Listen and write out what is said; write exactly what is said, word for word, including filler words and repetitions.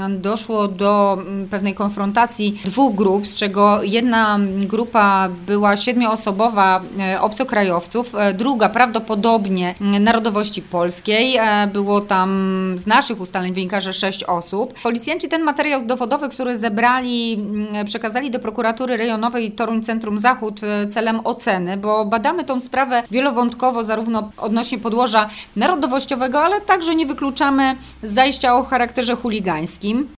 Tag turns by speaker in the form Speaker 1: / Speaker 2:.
Speaker 1: doszło do pewnej konfrontacji dwóch grup, z czego jedna grupa była siedmioosobowa obcokrajowców, druga prawdopodobnie narodowości polskiej. Było tam z naszych ustaleń wynika, że sześć osób. Policjanci ten materiał dowodowy, który zebrali, przekazali do prokuratury rejonowej Toruń Centrum Zachód celem oceny, bo badamy tą sprawę wielowątkowo, zarówno odnośnie podłoża narodowościowego, ale także nie wykluczamy zajścia o charakterze chuligańskim.